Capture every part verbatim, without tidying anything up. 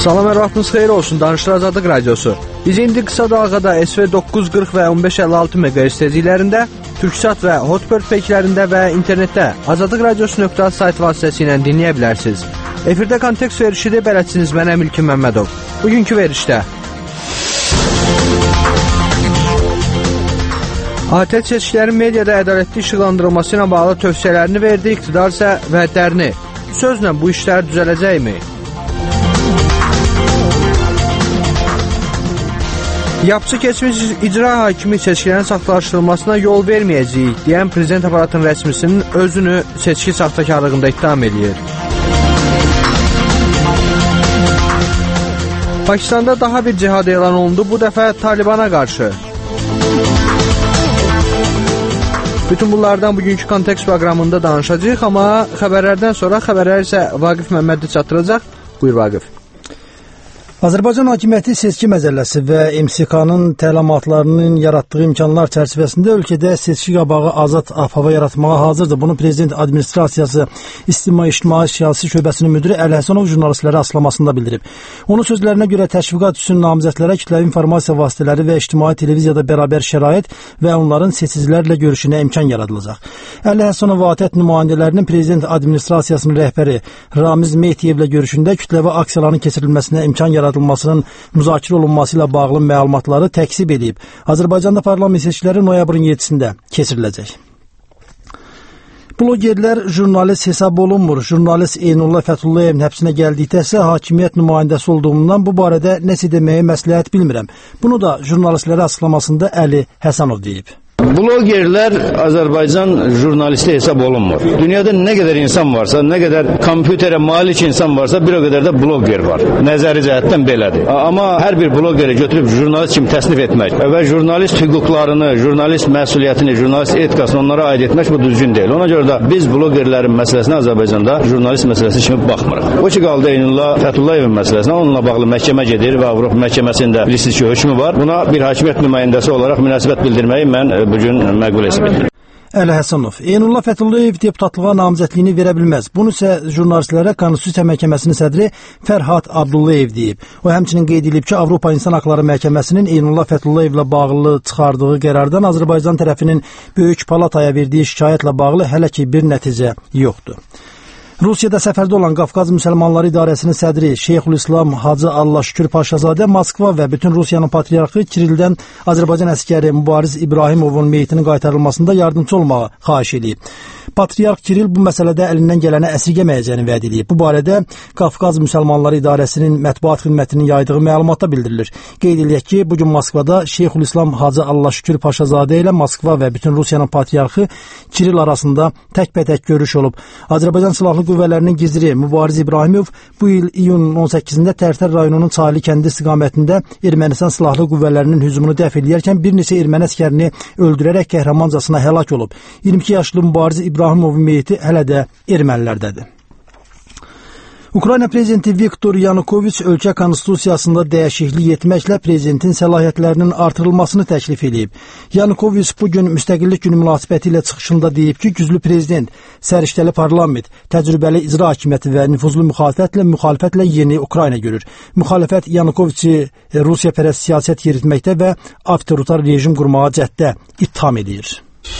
Salam, hər vaxtınız xeyir olsun. Danışır Azadlıq Radiosu. Biz indi qısa dalğada S V doqquz yüz qırx və on beş əlli altı meqahertz tezliklərində, Türksat və Hotbird peykilərində və internetdə azadlıq radiosu nöqtə az sayt vasitəsilə dinləyə bilərsiniz. Efirdə kontekst verişidir, bələdçiniz mən Əmilkin Məmmədov. Bugünkü verişdə A T Ə seçkilərin mediada ədalətli işıqlandırılması ilə bağlı tövsiyələrini verdi, iqtidar isə vədlərini. Sözlə bu işlər düzələcəkmi? Yapıcı keçmiş icra hakimi seçkilərin saxtalaşdırılmasına yol verməyəcəyik deyən prezident aparatının rəsmisinin özünü seçki saxtakarlığında ittiham edir. Pakistanda daha bir cihad elan olundu, bu dəfə Talibana qarşı. Bütün bunlardan bugünkü kontekst proqramında danışacağıq, amma xəbərlərdən sonra xəbərlər isə Vaqif Məmmədi çatdıracaq. Buyur Vaqif. Azərbaycan hakimiyyəti seçki məcəlləsi və M S K-nın təlimatlarının yaratdığı imkanlar çərçivəsində ölkədə seçki qabağı azad hava yaratmağa hazırdır. Bunu Prezident Administrasiyası İctimai İctimai Siyasi Şöbəsinin müdiri Əli Həsənov jurnalistlərə açıqlamasında bildirib. Onun sözlərinə görə təşviqat üçün namizədlərə kütləvi informasiya vasitələri və ictimai televiziyada bərabər şərait və onların seçicilərlə görüşünə imkan yaradılacaq. Əli Həsənov A T Ə nümayəndələrinin Prezident Administrasiyasının rəhbəri Ramiz Mehtiyevlə görüşündə kütləvi aksiyaların keçirilməsinə imkan yaradılacaq. Müzakirə olunması ilə bağlı məlumatları təksib edib. Azərbaycanda parlament seçkiləri noyabrın yeddisində keçiriləcək. Blogerlər jurnalist hesab olunmur. Jurnalist Eynullah Fətullayevin həbsinə gəldikdə isə hakimiyyət nümayəndəsi olduğumdan bu barədə nəsə deməyi məsləhət bilmirəm. Bunu da jurnalistlərə açıqlamasında Əli Həsənov deyib. Blogerlər Azərbaycan jurnalisti hesab olunmur. Dünyada nə qədər insan varsa, nə qədər kompüterə malik insan varsa, bir o qədər də bloger var. Nəzəri cəhətdən belədir. Amma hər bir blogeri götürüb jurnalist kimi təsnif etmək və jurnalist hüquqlarını, jurnalist məsuliyyətini, jurnalist etikasını onlara aid etmək bu düzgün deyil. Ona görə də biz blogerlərin məsələsinə Azərbaycanda jurnalist məsələsi kimi baxmırıq. O ki qaldı Eynullah Fətullayevin məsələsinə, onunla bağlı məhkəmə gedir və Avropa məhkəməsində bilirsiniz ki, hökmü var. Buna bir hakimiyyət nümayəndəsi olaraq münasibət bildirməyi mən bugün məqbul etmirəm. Əli Həsənov, Eynullah Fəthullayev deputatlığa namizədliyini verə bilməz. Bunu isə jurnalistlərə Konstitusiya Məhkəməsinin sədri Fərhad Abdullayev deyib. O həmçinin qeyd edib ki, Avropa İnsan Haqları Məhkəməsinin Eynullah Fətullayevlə bağlı çıxardığı qərardan Azərbaycan tərəfinin Böyük Palataya verdiyi şikayətlə bağlı hələ ki bir nəticə yoxdur. Rusiyada səfərdə olan Qafqaz Müsəlmanları İdarəsinin sədri Şeyxülislam Hacı Allah-Şükür Paşazadə Moskva və bütün Rusiyanın patriarxı Kirildən Azərbaycan əskəri Mübariz İbrahimovun meyitinin qaytarılmasında yardımcı olmağı xahiş edib. Patriarx Kiril bu məsələdə əlindən gələni əsirgəməyəcəyini vəd edib. Bu barədə Qafqaz Müsəlmanları İdarəsinin mətbuat xidmətinin yaydığı məlumatda bildirilir. Qeyd edək ki, bugün Moskvada Şeyxülislam Hacı Allah-Şükür Paşazadə ilə Moskva və bütün Rusiyanın patriarxı Kiril arasında təkbətək görüş olub. Azərbaycan Silahlı Qüvvələrinin gizri Mübariz İbrahimov bu il iyunun on səkkizində Tərtər rayonunun Çaylı kəndi istiqamətində Ermənistan Silahlı Qüvvələrinin hücumunu dəf edərkən bir neçə erməni əskərini öldürərək qəhrəmancasına həlak olub. iyirmi iki yaşlı Mübariz İbrahimovun meyiti hələ də ermənilərdədir. Ukrayna prezidenti Viktor Yanukoviç ölkə konstitusiyasında dəyişiklik etməklə prezidentin səlahiyyətlərinin artırılmasını təklif edib. Yanukoviç bugün müstəqillik günü münasibəti ilə çıxışında deyib ki, güclü prezident, səriştəli parlament, təcrübəli icra hakimiyyəti və nüfuzlu müxalifətlə müxalifətlə yeni Ukrayna görür. Müxalifət Yanukoviçi Rusiyapərəst siyasət yeritməkdə və avtoritar rejim qurmağa cəhddə ittiham edir.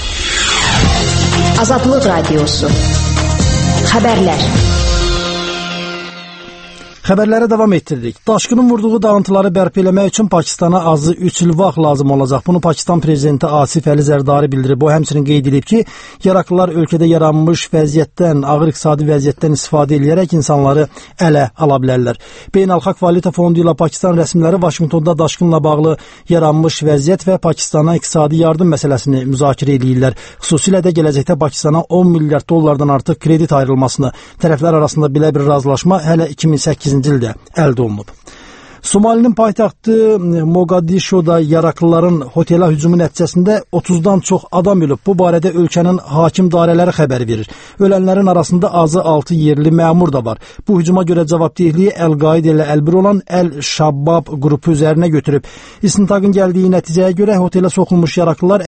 Azadlıq Radiosu. Xəbərlər. Xəbərlərə davam etdiririk. Daşqının vurduğu dağıntıları bərpa eləmək üçün Pakistana azı üç il vaxt lazım olacaq. Bunu Pakistan prezidenti Asif Əli Zərdari bildirib. O həmçinin qeyd edib ki, yaraqlılar ölkədə yaranmış vəziyyətdən, ağır iqtisadi vəziyyətdən istifadə edərək insanları ələ ala bilərlər. Beynəlxalq Valyuta Fondu ilə Pakistan rəsmiləri Vaşinqtonda daşqınla bağlı yaranmış vəziyyət və Pakistana iqtisadi yardım məsələsini müzakirə edirlər. Xüsusilə də gələcəkdə Pakistana on milyard dollardan artıq kredit ayrılmasını, tərəflər arasında belə bir razılaşma hələ iki min səkkizinci ildə əldə olunub. Somalinin paytaxtı Moqadişoda yaraqlıların hotelə hücumu nəticəsində otuzdan çox adam ölüb. Bu barədə ölkənin hakim dairələri xəbər verir. Ölənlərin arasında azı altı yerli məmur da var. Bu hücuma görə cavabdehliyi Əl-Qaid ilə əlbir olan Əl-Şabbab qrupu üzərinə götürüb. İstintaqın gəldiyi nəticəyə görə hotelə soxulmuş yaraqlılar